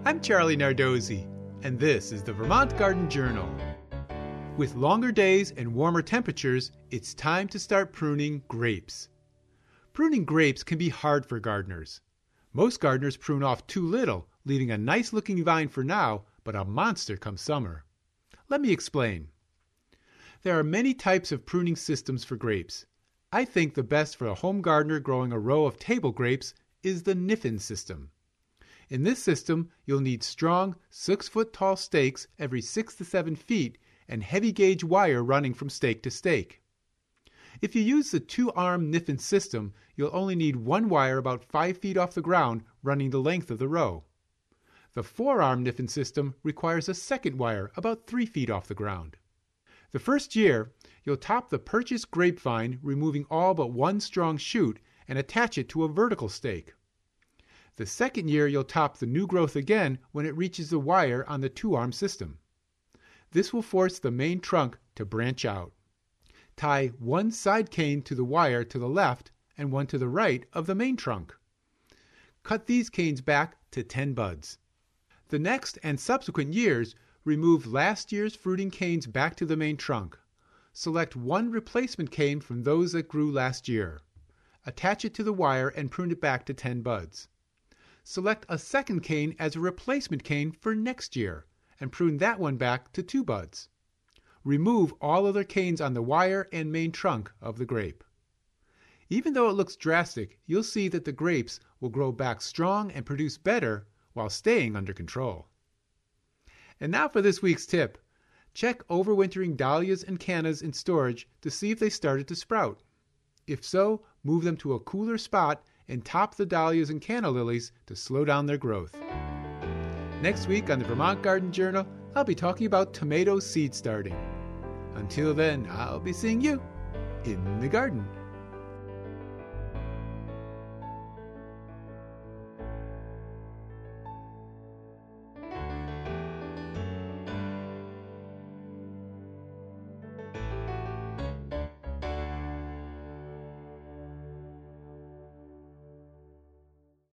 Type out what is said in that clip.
I'm Charlie Nardozzi, and this is the Vermont Garden Journal. With longer days and warmer temperatures, it's time to start pruning grapes. Pruning grapes can be hard for gardeners. Most gardeners prune off too little, leaving a nice-looking vine for now, but a monster come summer. Let me explain. There are many types of pruning systems for grapes. I think the best for a home gardener growing a row of table grapes is the Kniffen system. In this system, you'll need strong 6-foot-tall stakes every 6 to 7 feet and heavy-gauge wire running from stake to stake. If you use the 2-arm Kniffen system, you'll only need one wire about 5 feet off the ground running the length of the row. The 4-arm Kniffen system requires a second wire about 3 feet off the ground. The first year, you'll top the purchased grapevine, removing all but one strong shoot, and attach it to a vertical stake. The second year, you'll top the new growth again when it reaches the wire on the 2-arm system. This will force the main trunk to branch out. Tie one side cane to the wire to the left and one to the right of the main trunk. Cut these canes back to 10 buds. The next and subsequent years, remove last year's fruiting canes back to the main trunk. Select one replacement cane from those that grew last year. Attach it to the wire and prune it back to 10 buds. Select a second cane as a replacement cane for next year and prune that one back to 2 buds. Remove all other canes on the wire and main trunk of the grape. Even though it looks drastic, you'll see that the grapes will grow back strong and produce better while staying under control. And now for this week's tip. Check overwintering dahlias and cannas in storage to see if they started to sprout. If so, move them to a cooler spot and top the dahlias and canna lilies to slow down their growth. Next week on the Vermont Garden Journal, I'll be talking about tomato seed starting. Until then, I'll be seeing you in the garden.